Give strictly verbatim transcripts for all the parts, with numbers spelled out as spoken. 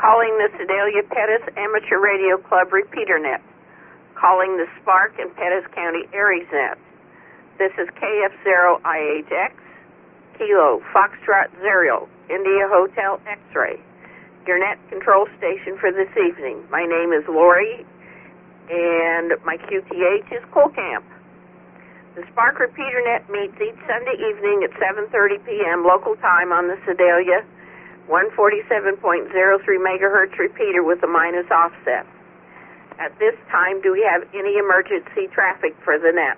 Calling the Sedalia Pettis Amateur Radio Club repeater net. Calling the Spark and Pettis County Aries net. This is K F zero I H X, Kilo, Foxtrot Zero, India Hotel X-Ray, your net control station for this evening. My name is Lori, and my Q T H is Colcamp. The Spark repeater net meets each Sunday evening at seven thirty p.m. local time on the Sedalia one forty-seven point zero three megahertz repeater with a minus offset. At this time, do we have any emergency traffic for the net?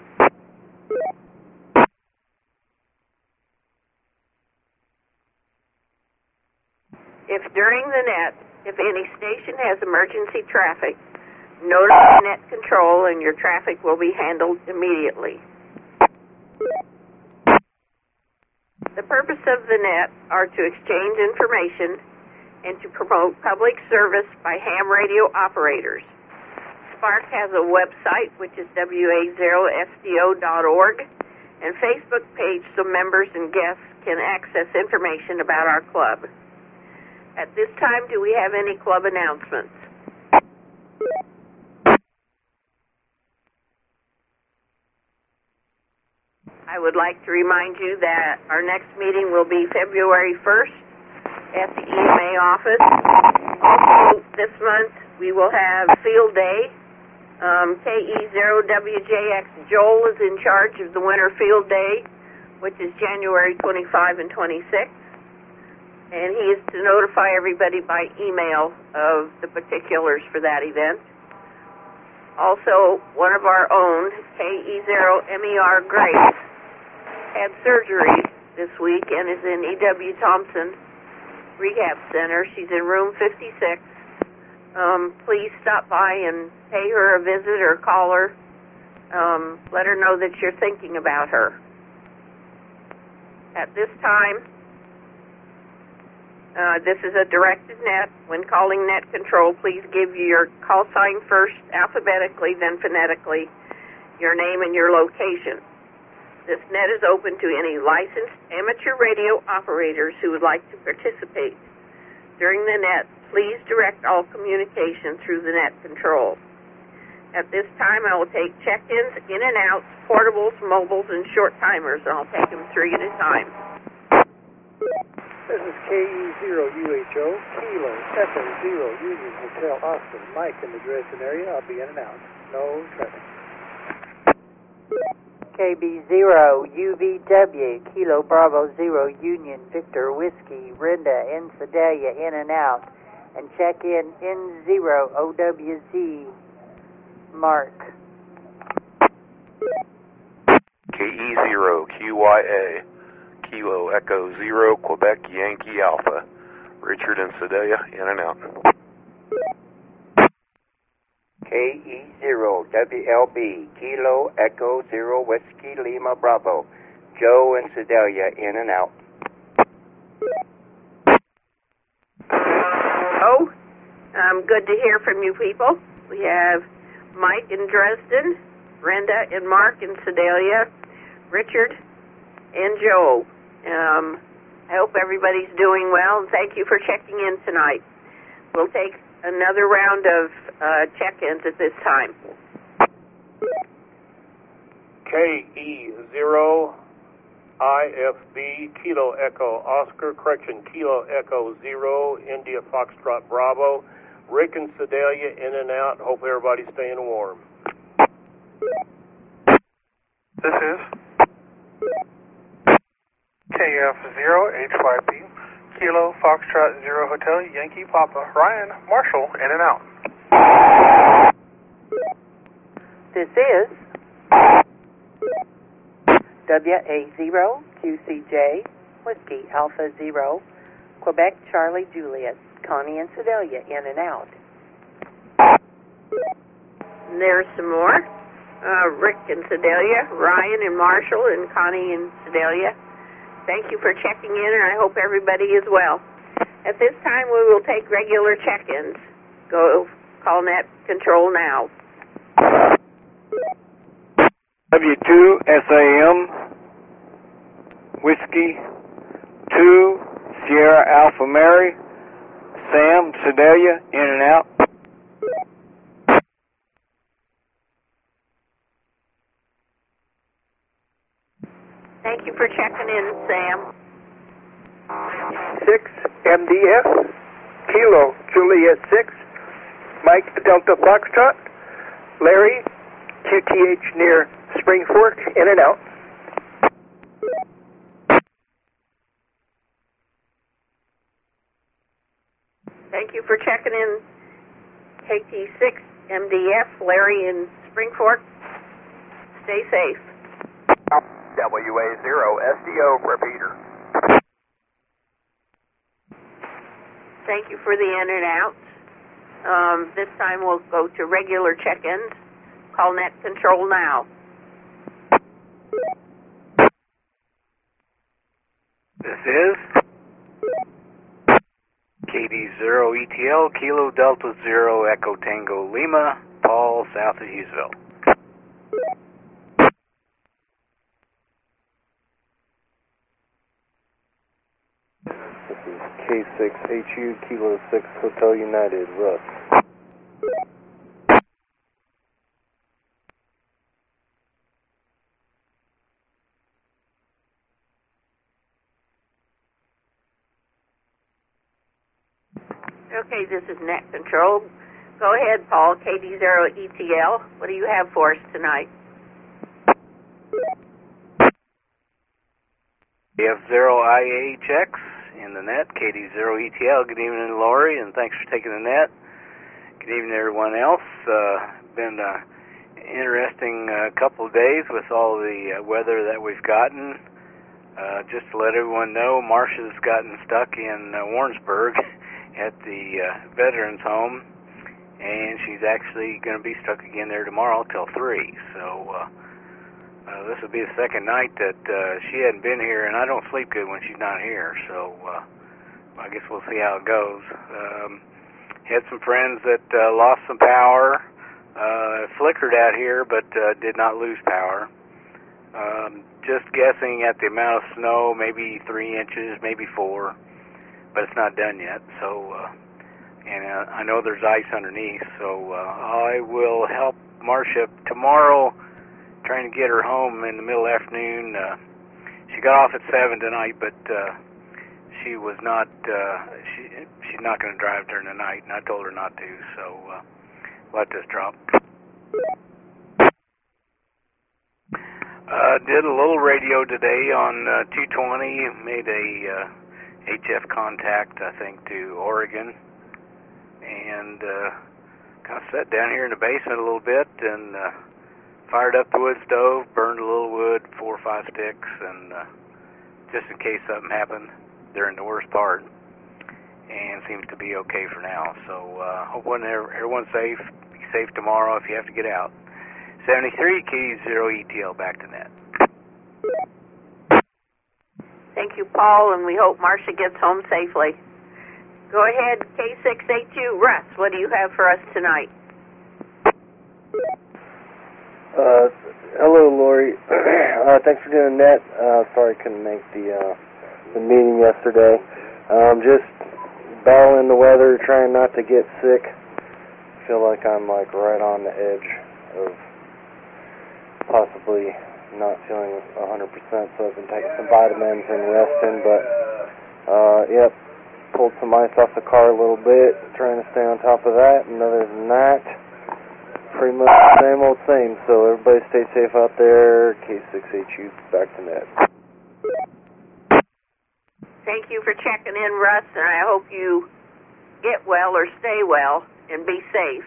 If during the net, if any station has emergency traffic, notify net control and your traffic will be handled immediately. The purpose of the net are to exchange information and to promote public service by ham radio operators. Spark has a website, which is W A zero S D O dot org, and Facebook page so members and guests can access information about our club. At this time, do we have any club announcements? I would like to remind you that our next meeting will be February first at the E M A office. Also, this month we will have Field Day. Um, K E zero W J X Joel is in charge of the Winter Field Day, which is January twenty-fifth and twenty-sixth. And he is to notify everybody by email of the particulars for that event. Also, one of our own, K E zero M E R Grace, had surgery this week and is in E W Thompson Rehab Center. She's in room fifty-six. Um, please stop by and pay her a visit or call her. Um, let her know that you're thinking about her. At this time, uh, this is a directed net. When calling net control, please give your call sign first alphabetically, then phonetically, your name and your location. This net is open to any licensed amateur radio operators who would like to participate. During the net, please direct all communication through the net control. At this time, I will take check-ins, in and outs, portables, mobiles, and short timers, and I'll take them three at a time. This is K E zero U H O, Kilo, Echo zero, Union Hotel, Austin. Mike in the Dresden area. I'll be in and out. No traffic. K B zero U V W, Kilo Bravo zero, Union Victor Whiskey, Brenda in Sedalia, in and out, and check in N zero O W Z, Mark. K E zero Q Y A, Kilo Echo zero, Quebec Yankee Alpha, Richard in Sedalia, in and out. K E zero W L B, Kilo Echo zero, Whiskey Lima Bravo, Joe in Sedalia, in and out. Oh, um, good to hear from you people. We have Mike in Dresden, Brenda and Mark in Sedalia, Richard and Joe. Um, I hope everybody's doing well, and thank you for checking in tonight. We'll take another round of uh, check-ins at this time. K E zero I F B, Kilo Echo Oscar, correction, Kilo Echo zero, India Foxtrot Bravo, Rick and Sedalia, in and out. Hope everybody's staying warm. This is K F zero H Y P, Kilo Foxtrot zero Hotel, Yankee Papa, Ryan Marshall, in and out. This is W A zero Q C J, Whiskey Alpha zero, Quebec Charlie Juliet, Connie and Sedalia, in and out. And there's some more. Uh, Rick and Sedalia, Ryan and Marshall, and Connie and Sedalia. Thank you for checking in, and I hope everybody is well. At this time, we will take regular check-ins. Go call net control now. W two S A M, Whiskey two, Sierra Alpha Mary, Sam, and Sedalia, in and out. Thank you for checking in, Sam. six M D F, Kilo Juliet six, Mike Delta Foxtrot, Larry, Q T H near Spring Fork, in and out. Thank you for checking in, K T six M D F, Larry in Spring Fork. Stay safe. W A zero S D O, repeater. Thank you for the in and out. Um, this time we'll go to regular check-ins. Call net control now. This is K D zero E T L, Kilo Delta zero Echo Tango Lima, Paul, south of Hughesville. K six H U, Kilo six Hotel United, Russ. Okay, this is net control. Go ahead, Paul, K D zero E T L. What do you have for us tonight? We have zero I A H X in the net, K D zero E T L. Good evening, Lori, and thanks for taking the net. Good evening, everyone else. Uh, been an interesting uh, couple of days with all the uh, weather that we've gotten. Uh, just to let everyone know, Marcia's gotten stuck in uh, Warrensburg at the uh, Veterans Home, and she's actually going to be stuck again there tomorrow till three. So uh, uh, this will be the second night that uh, she hadn't been here, and I don't sleep good when she's not here. So uh, I guess we'll see how it goes. Um, had some friends that uh, lost some power. Uh, flickered out here, but uh, did not lose power. Um, just guessing at the amount of snow, maybe three inches, maybe four, but it's not done yet. So, uh, and uh, I know there's ice underneath, so uh, I will help Marcia tomorrow, trying to get her home in the middle of the afternoon. Uh, she got off at seven tonight, but uh, she was not. Uh, she she's not going to drive during the night, and I told her not to. So uh, let this drop. Uh, did a little radio today on uh, two twenty, made a uh, H F contact, I think, to Oregon, and uh, kind of sat down here in the basement a little bit and uh, fired up the wood stove, burned a little wood, four or five sticks, and uh, just in case something happened during the worst part, and seems to be okay for now. So uh, hope everyone's safe. Be safe tomorrow if you have to get out. seventy-three K zero E T L, back to net. Thank you, Paul, and we hope Marcia gets home safely. Go ahead, K six eight two, Russ, what do you have for us tonight? Uh, hello, Lori. uh, thanks for doing that. Uh, sorry I couldn't make the, uh, the meeting yesterday. Um, just battling the weather, trying not to get sick. Feel like I'm like right on the edge of possibly not feeling one hundred percent, so I've been taking some vitamins and resting, but uh, yep, pulled some ice off the car a little bit, trying to stay on top of that, and other than that, pretty much the same old same. So everybody stay safe out there. K six H U, back to net. Thank you for checking in, Russ, and I hope you get well or stay well and be safe.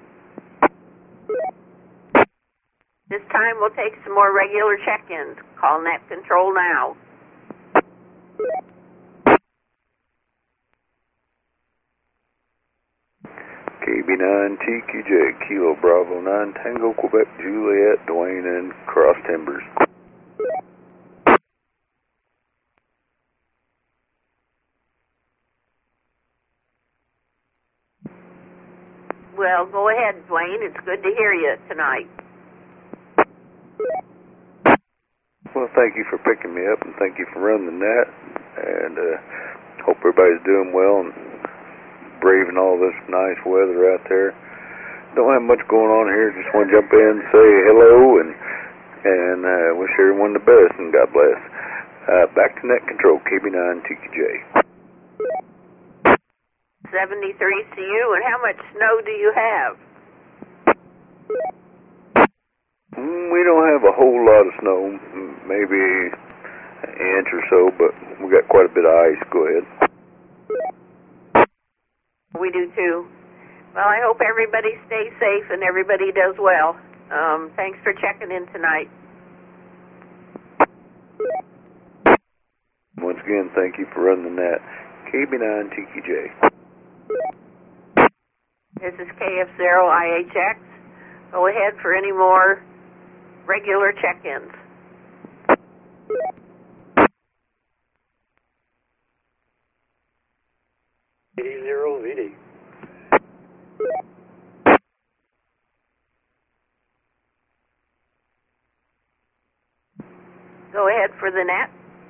This time we'll take some more regular check-ins. Call net control now. K B nine T Q J, Kilo Bravo nine, Tango, Quebec, Juliet, Dwayne, and Cross Timbers. Well, go ahead, Dwayne. It's good to hear you tonight. Well, thank you for picking me up, and thank you for running the net, and uh, hope everybody's doing well and braving all this nice weather out there. Don't have much going on here. Just want to jump in and say hello and and uh, wish everyone the best and God bless. Uh, back to net control, K B nine T Q J. seventy-three to you, and how much snow do you have? Mm, we don't have a whole lot of snow, maybe an inch or so, but we got quite a bit of ice. Go ahead. We do too. Well, I hope everybody stays safe and everybody does well. Um, thanks for checking in tonight. Once again, thank you for running the net. K B nine T Q J. This is K F zero I H X. Go ahead for any more regular check-ins. eighty zero V D. Go ahead for the net.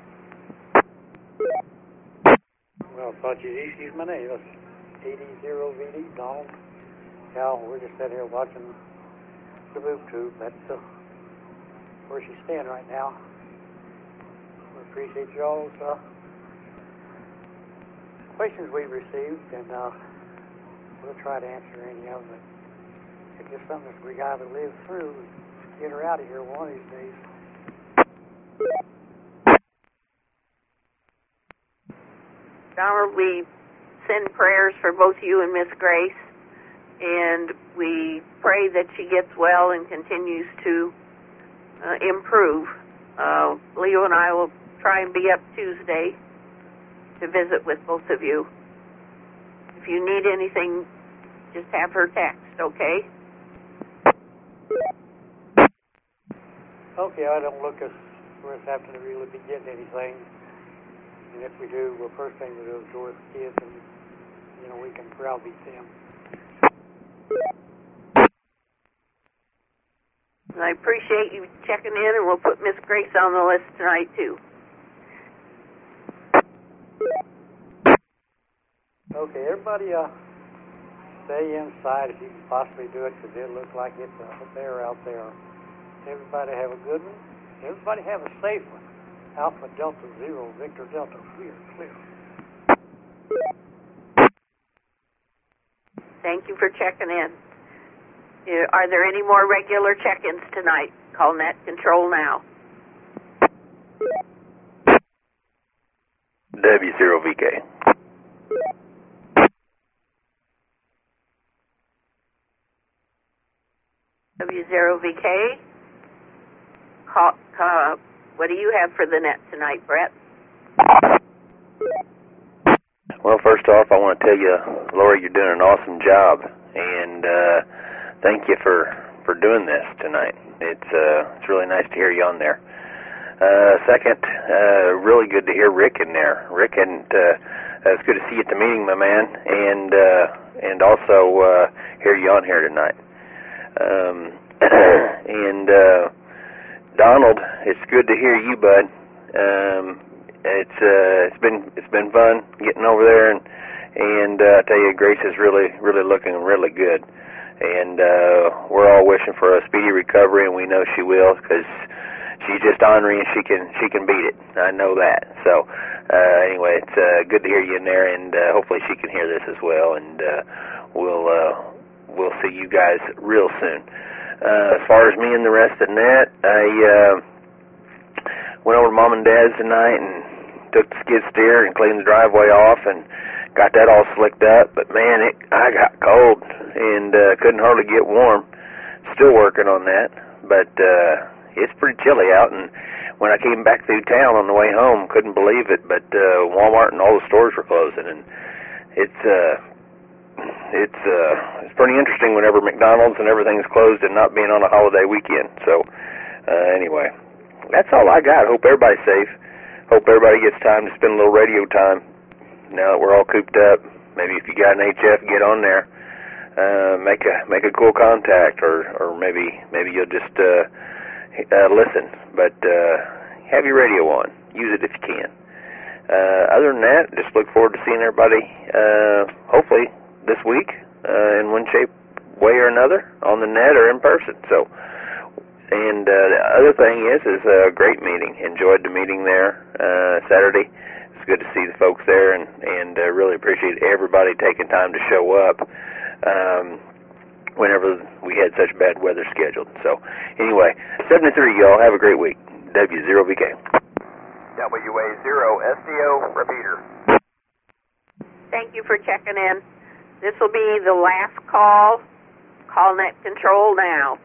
Well, I thought you'd use my name. That's eighty zero V D, Donald. Cal, we're just sitting here watching the boob tube. That's uh, where she's staying right now. We appreciate y'all's uh, questions we've received, and uh, we'll try to answer any of them. It's just something that we got to live through. Get her out of here one of these days. Donald, we send prayers for both you and Miss Grace, and we pray that she gets well and continues to uh, improve. Uh, Leo and I will try and be up Tuesday to visit with both of you. If you need anything, just have her text, okay? Okay, I don't look as we're having to really be getting anything. And if we do, well, first thing we do is go with the kids, and, you know, we can browbeat them. I appreciate you checking in, and we'll put Miss Grace on the list tonight, too. Okay, everybody uh, stay inside if you can possibly do it, because it looks like it's a bear out there. Everybody have a good one. Everybody have a safe one. Alpha Delta Zero, Victor Delta, clear, clear. Thank you for checking in. Uh, Are there any more regular check-ins tonight? Call net control now. W zero V K. W zero V K. Call, uh, what do you have for the net tonight, Brett? Well, first off, I want to tell you, Lori, you're doing an awesome job, and uh, thank you for, for doing this tonight. It's uh, it's really nice to hear you on there. Uh, second, uh, really good to hear Rick in there. Rick, and uh, it's good to see you at the meeting, my man, and uh, and also uh, hear you on here tonight. Um, and uh, Donald, it's good to hear you, bud. Um, it's uh, it's been it's been fun getting over there, and and uh, I tell you, Grace is really really looking really good, and uh, we're all wishing for a speedy recovery, and we know she will, because she's just ornery and she can she can beat it. I know that. So uh, anyway, it's uh, good to hear you in there, and uh, hopefully she can hear this as well, and uh, we'll uh, we'll see you guys real soon. Uh, as far as me and the rest of the net, I uh, went over to Mom and Dad's tonight and took the skid steer and cleaned the driveway off and got that all slicked up. But man, it, I got cold and uh, couldn't hardly get warm. Still working on that, but uh, it's pretty chilly out. And when I came back through town on the way home, couldn't believe it, but uh, Walmart and all the stores were closing, and it's uh, it's uh, it's pretty interesting whenever McDonald's and everything's closed and not being on a holiday weekend. So uh, anyway, that's all I got. Hope everybody's safe. Hope everybody gets time to spend a little radio time now that we're all cooped up. Maybe if you got an H F, get on there, uh, make a make a cool contact, or or maybe maybe you'll just uh, uh, listen. But uh, have your radio on. Use it if you can. Uh, other than that, just look forward to seeing everybody, uh, hopefully, this week uh, in one shape, way or another, on the net or in person. So, and uh, the other thing is, is a great meeting. Enjoyed the meeting there uh, Saturday. It's good to see the folks there, and and uh, really appreciate everybody taking time to show up. Um, whenever we had such bad weather scheduled. So, anyway, seven to three, y'all. Have a great week. W zero V K. W A zero S D O repeater. Thank you for checking in. This will be the last call. Call net control now.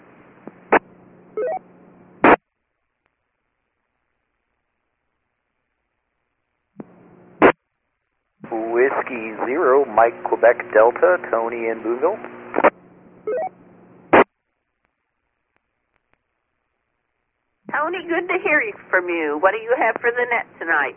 Whiskey Zero, Mike Quebec Delta, Tony in Boonville. Tony, good to hear from you. What do you have for the net tonight?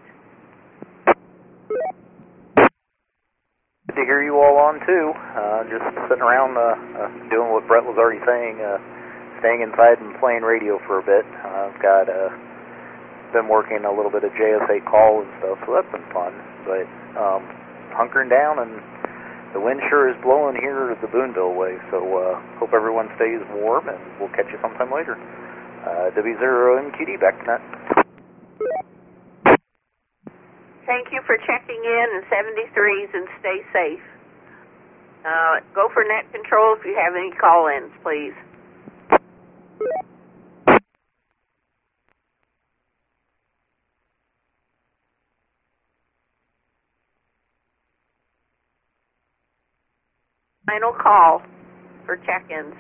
Good to hear you all on too. Uh, just sitting around uh, uh, doing what Brett was already saying, uh, staying inside and playing radio for a bit. Uh, I've got uh, been working a little bit of J S A call and stuff, so that's been fun. But um, hunkering down, and the wind sure is blowing here the Boonville way, so uh, hope everyone stays warm, and we'll catch you sometime later. Uh, W zero M Q D, back to net. Thank you for checking in, and seventy-threes, and stay safe. Uh, go for net control if you have any call-ins, please. Final call for check-ins.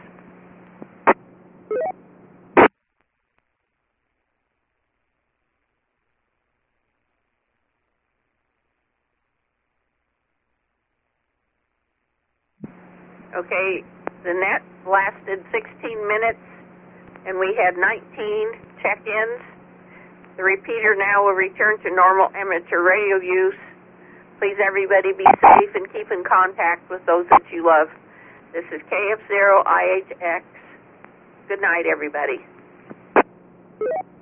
Okay, the net lasted sixteen minutes, and we had nineteen check-ins. The repeater now will return to normal amateur radio use. Please, everybody, be safe and keep in contact with those that you love. This is K F zero I H X. Good night, everybody.